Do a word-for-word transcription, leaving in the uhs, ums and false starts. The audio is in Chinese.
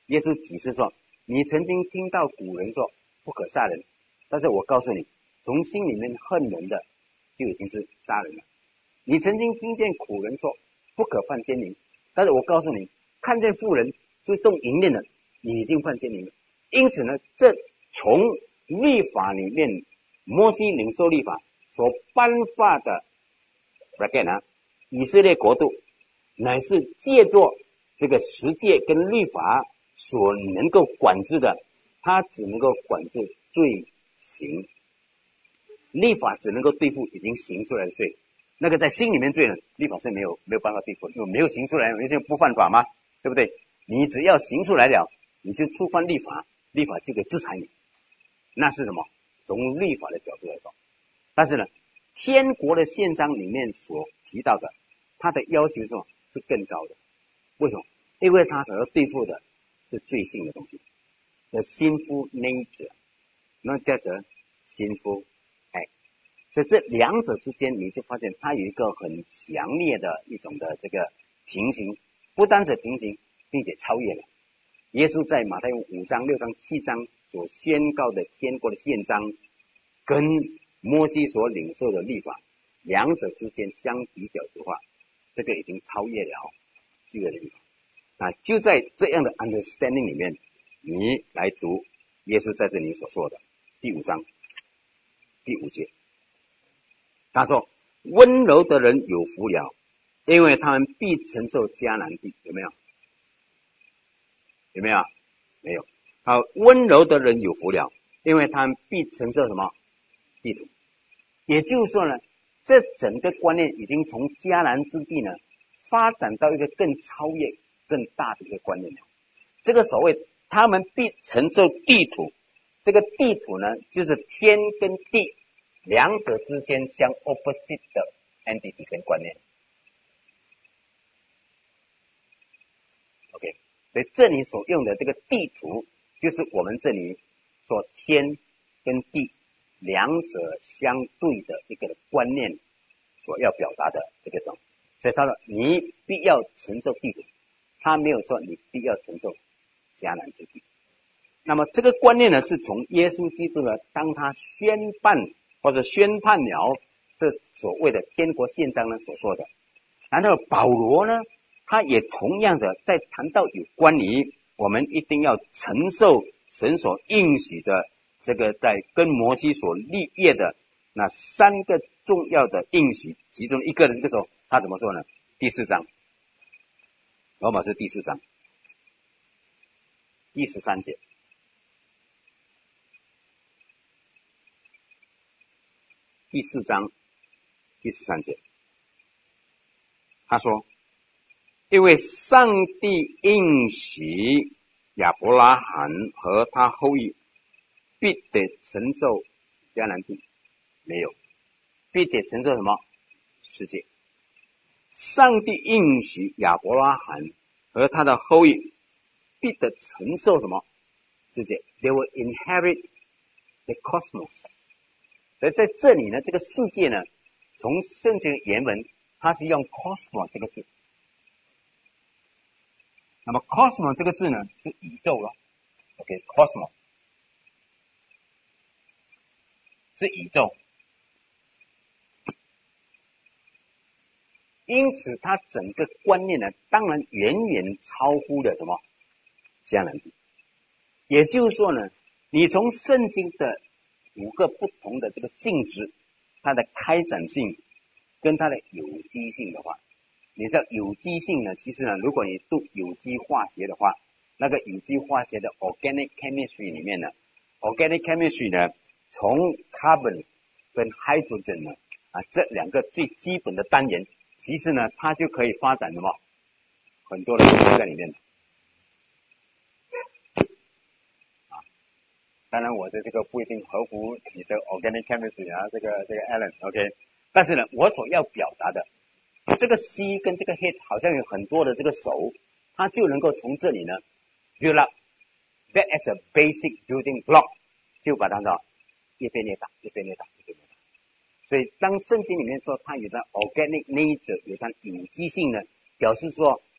耶稣举示说，你曾经听到古人说不可杀人，但是我告诉你，从心里面恨人的就已经是杀人了。你曾经听见古人说不可犯奸淫，但是我告诉你，看见妇人就动淫念了，你已经犯奸淫了。因此呢，这从律法里面，摩西领受律法所颁发的 again 啊，以色列国度乃是借着这个十诫跟律法所能够管制的，它只能够管制罪行，律法只能够对付已经行出来的罪，那个在心里面罪呢，律法是没有没有办法对付，因为没有行出来，因为不犯法吗？对不对？你只要行出来了，你就触犯律法，律法就可以制裁你，那是什么？从律法的角度来说。但是呢，天国的宪章里面所提到的，它的要求是什么？是更高的。为什么？因为它所要对付的是罪性的东西，的 sinful nature， 那叫做 sinful act。所以这两者之间，你就发现它有一个很强烈的一种的这个平行，不单是平行，并且超越了。耶稣在马太五章、六章、七章所宣告的天国的宪章，跟摩西所领受的律法，两者之间相比较之话，这个已经超越了旧约的律法。那就在这样的 understanding 里面，你来读耶稣在这里所说的第五章第五节，他说：“温柔的人有福了，因为他们必承受迦南地。”有没有？有没有？没有。好，温柔的人有福了，因为他们必承受什么？地土。也就是说呢，这整个观念已经从迦南之地呢，发展到一个更超越、更大的一个观念了。这个所谓他们必承受地土，这个地土呢，就是天跟地两者之间相 opposite 的 entity 跟观念。OK， 所以这里所用的这个地图，就是我们这里说天跟地两者相对的一个观念所要表达的这个种。所以他说你必要承受地土，他没有说你必要承受迦南之地。那么这个观念呢，是从耶稣基督呢，当他宣办或者宣判了这所谓的天国宪章呢所说的。然后保罗呢，他也同样的在谈到有关于我们一定要承受神所应许的这个在跟摩西所立约的那三个重要的应许，其中一个的这个时候他怎么说呢？第四章，罗马书第四章第十三节，第四章第十三节，他说：“因为上帝应许亚伯拉罕和他后裔必得承受迦南地，没有，必得承受什么？世界。上帝应许亚伯拉罕和他的后裔必得承受什么？世界。They will inherit the cosmos。所以在这里呢，这个世界呢，从圣经的原文，它是用 cosmos 这个字。那么 cosmos 这个字呢，是宇宙了。OK，cosmos、okay, 是宇宙。因此，它整个观念呢，当然远远超乎了什么迦南地。也就是说呢，你从圣经的五个不同的这个性质，它的开展性跟它的有机性的话，你知道有机性呢，其实呢，如果你读有机化学的话，那个有机化学的 organic chemistry 里面呢 ，organic chemistry 呢，从 carbon 跟 hydrogen 呢啊这两个最基本的单元，其实呢，它就可以发展什么很多的东西在里面的。啊，当然我的这个不一定合乎你的 organic chemistry 啊，这个这个 Alan，OK， 但是呢，我所要表达的这个 C 跟这个 H 好像有很多的这个手，它就能够从这里呢 build up that as a basic building block， 就把它的越变越大，越变越大，越变越大。所以当圣经里面说它有它 organic nature， 有它有机性呢，表示说